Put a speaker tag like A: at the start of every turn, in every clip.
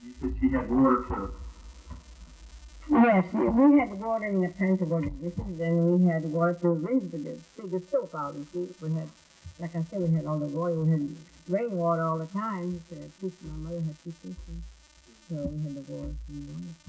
A: You said she had water to.
B: Yes, we had water in the pan to wash the dishes, and we had water to rinse take the soap out. You see, we had, like I said, we had all the water. We had rainwater all the time. My mother had 2 sisters, so we had the water from the water.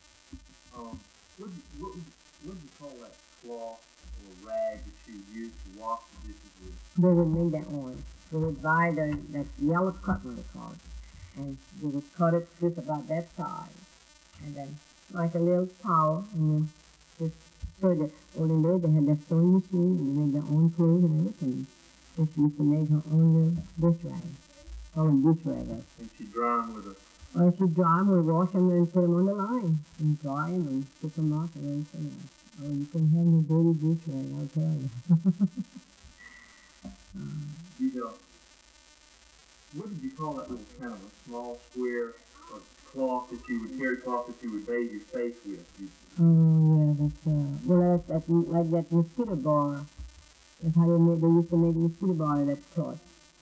A: What would you call that cloth or rag that you used to wash the dishes with?
B: They would make their own. They would buy that yellow cutlery cloth, and they would cut it just about that size, and then like a little towel, and then just so that olden days they had their sewing machine and they made their own clothes and everything. So she used to make her own little dish rag, dish rag.
A: And she dry them with a.
B: Well, she dry them, we wash them and put them on the line and dry them and pick them up and everything else. Oh, you can have no dirty dish rag, I'll tell you.
A: What did you call that little kind of a small square of cloth that you would terry cloth that you would bathe your face with?
B: Oh yeah, that's like that mosquito bar. That's how they used to make mosquito bar out of that cloth.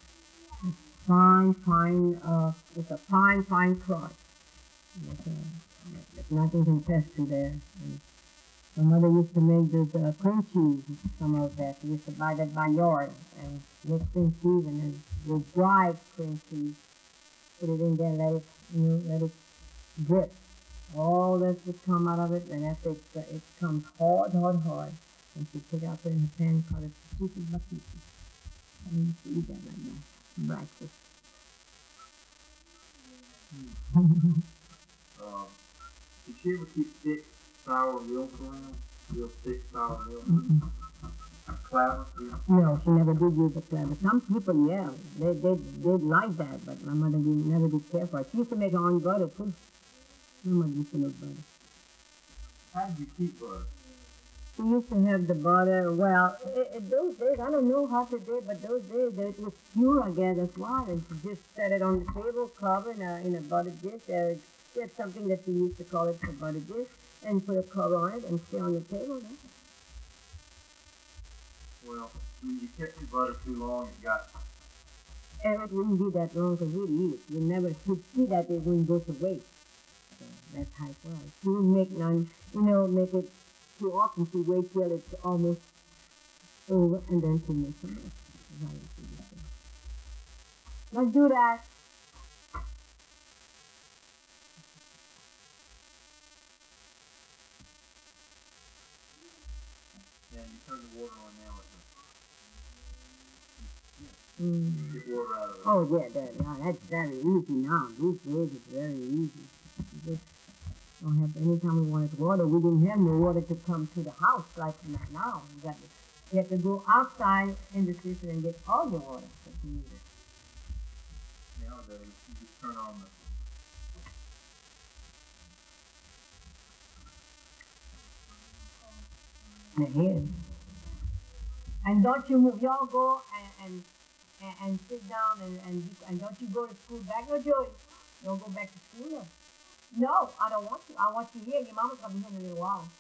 B: It's a fine cloth. There's nothing can test to there. And my mother used to make those cream cheese, some of that. We used to buy that by yard and make cream cheese, and then we dried cream cheese, put it in there, let it drip. All that would come out of it, and after it comes hard, and she take out, put it in her pan, cut it pieces by pieces. And you see that like that, breakfast.
A: Did she ever keep thick, sour milk around? Real thick, sour milk? Clabber? Yeah.
B: No, she never did use the clabber. Some people, yeah, they'd like that, but my mother never did care for it. She used to make her own butter, too. My mother used to make butter.
A: How did you keep butter?
B: We used to have the butter, well, those days, I don't know how to do it, but those days it was pure, I guess, that's why. And she just set it on the table, cover in a butter dish. There's something that we used to call it a butter dish, and put a cover on it and stay on the table. Then.
A: Well, when you kept your butter too long, it got...
B: And it wouldn't be that long because we'd eat it. You never should see that it wouldn't go to waste. So that's how it was. She wouldn't make none, make it too often. She wait till it's almost over and then she makes some more. Don't do that.
A: Yeah, you turn the water on now.
B: Get
A: water out of it.
B: Oh, yeah, that's very easy now. These days it's very easy. You just don't have, anytime we wanted water, we didn't have no water to come to the house like now. You have to go outside in the system and get all your water that you need.
A: Nowadays, you just turn on
B: the head. And don't you move, y'all go and sit down and don't you go to school back? No, Joey, don't go back to school. No, I don't want you. I want you here. Your mama's going to be here in a little while.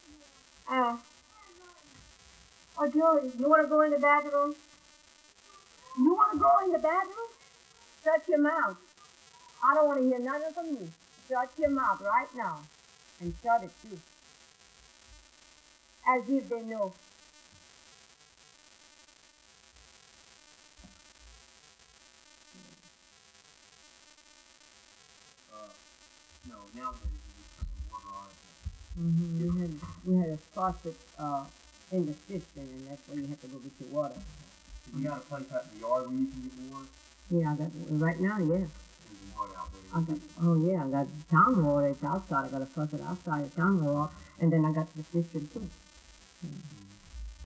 B: Oh, Joey, you want to go in the bathroom? You want to go in the bathroom? Shut your mouth. I don't want to hear nothing from you. Shut your mouth right now. And shut it too. As if they know.
A: No, nowadays you just put some water on it.
B: We had a faucet in the system, and that's where you have to go get your water.
A: So you got a place out in the yard where you can get water?
B: Yeah, I got right now. Yeah.
A: There's water out there.
B: I got town water. It's outside. I got a faucet outside the town water, and then I got the system too.